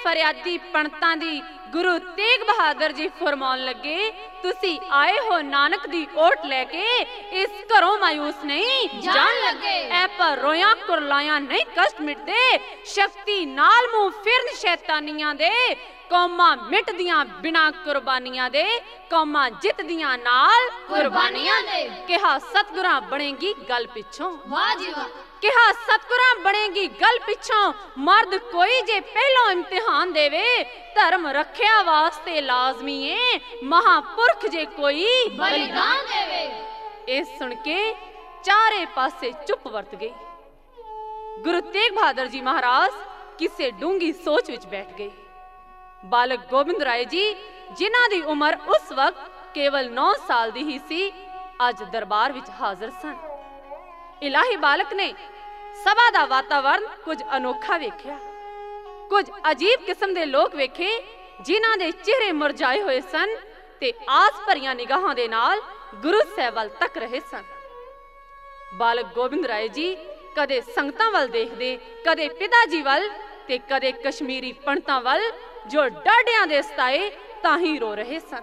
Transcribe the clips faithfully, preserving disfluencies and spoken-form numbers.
फरियादी पंडितां दी गुरु तेग बहादुर जी फरमान लगे, तुसी आए हो नानक दी ओट लेके, इस घरों मायूस नहीं जान लगे। ऐ पर रोया कुरलाया नहीं कष्ट मिटदे, शक्ति नाल मुंह फिरन शैतानियां दे, कौमां मिटदियां बिना कुर्बानियां दे, कौमां जितदियां नाल कुर्बानियां दे। कहा सतगुरां बनेगी गल पिछों, वाह जी वाह। कहा सतगुरां बनेगी गल पिछों, मर्द कोई जे पहलों इम्तिहान देवे, धर्म रखिया वास्ते लाजमी है, महापुरख जे कोई बलिदान देवे। ए सुन के चारे पासे चुप वरत गई। गुरु तेग बहादुर जी महाराज किसे डूंगी सोच विच बैठ गए। बालक गोबिंद राय जी जिन्हां दी उम्र उस वक्त केवल नौ साल दी ही सी, अज दरबार विच हाजिर सन। इलाही बालक ने सभा दा वातावरण कुछ अनोखा वेख्या, कुछ अजीब किस्म दे लोग वेखे जिन्हां दे चेहरे मुरझाए हुए सन ते आस भरियां निगाहां दे नाल गुरु साहब वल तक रहे सन। बालक गोबिंद राय जी कदे संगतां वल देखदे, कदे पिता जी वल ते कदे कश्मीरी पंडितां वल जो डाडियां दे सताए ताही रो रहे सन।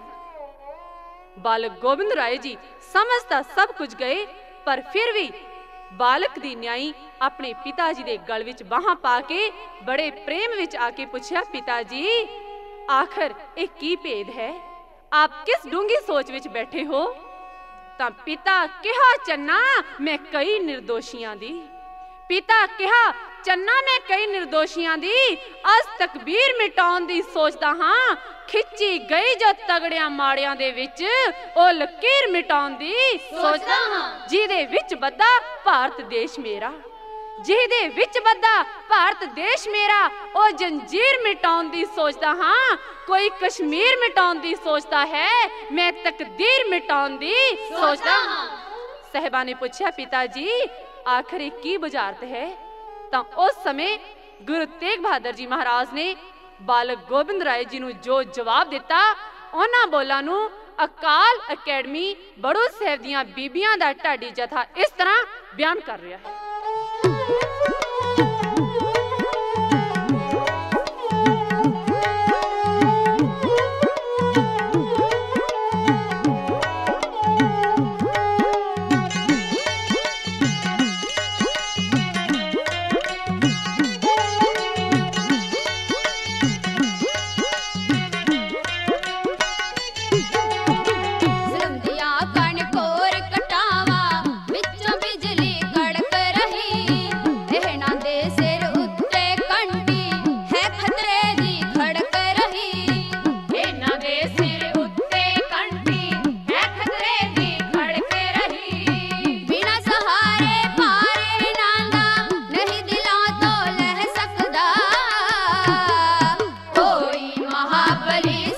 बालक गोबिंद राय जी समझता सब कुछ गए, पर फिर भी बालक दी न्याई अपने पिताजी दे गल विच बाहां पाके बड़े प्रेम विच आके पूछया, पिताजी आखिर एक की भेद है, आप किस डूंगी सोच विच बैठे हो? तां पिता कहा, चन्ना मैं कई निर्दोषियां दी। पिता कहा, चन्ना मैं कई निर्दोषियां दी अज तकबीर मिटाउण दी सोचदा हां, खिच्ची गई जो तगड़ियां माड़ियां दे विच ओ लकीर मिटाउण दी सोचदा हां, जिहदे विच बद्दा भारत देश मेरा, जिहदे विच बद्दा भारत देश मेरा ओ जंजीर मिटाउण दी सोचदा हां। कोई कश्मीर मिटाउण दी सोचदा है, मैं तकदीर मिटाउण दी सोचदा हां। साहिबा ने पूछया, पिताजी आखिर की बुझारत है? तां उस समय गुरु तेग बहादुर जी महाराज ने बालक गोबिंद राय जी नूं जो जवाब दिता, उन्हां बोलां नूं अकाल अकैडमी बड़ू साहिब दीयां बीबियां दा ढाडी जथा इस तरह बयान कर रहा है। महाबली